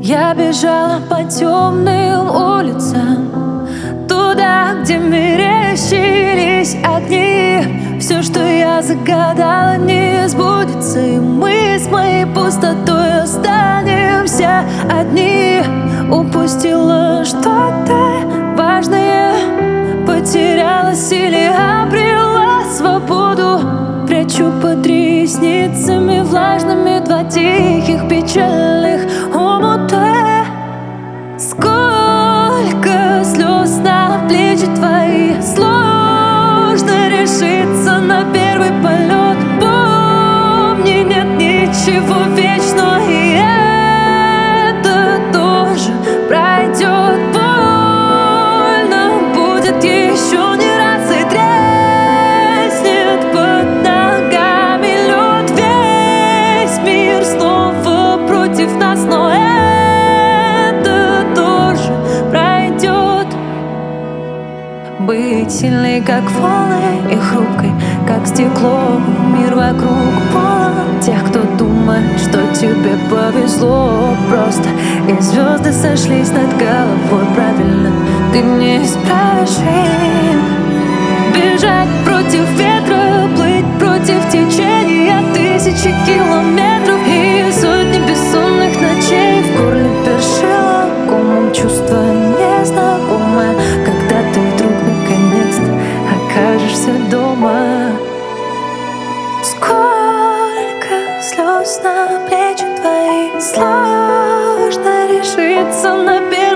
Я бежала по темным улицам, туда, где мерещились огни. Все, что я загадала, не сбудется, и мы с моей пустотой останемся одни. Упустила что-то важное, потерялась или обрела свободу. Прячу под ресницами влажными два тихих печальных омута. Сколько слез на плечи твои, сложно решиться на первый полет. Помни, нет ничего вечного, и это тоже пройдет. Больно будет еще не раз, и треснет под ногами лед. Весь мир снова против нас, но это тоже пройдет. Быть сильной, как волны, и хрупкой, как стекло. Мир вокруг полон тех, кто думает, что тебе повезло просто, и звезды сошлись над головой правильно. Ты не исправишь их. Бежать против ветра, плыть против течения, тысячи километров и сотни бессонных ночей. В горле першило комом, чувство незнакомое, когда ты вдруг наконец-то окажешься дома. Сколько слез на плечи твои, сложно решиться на первый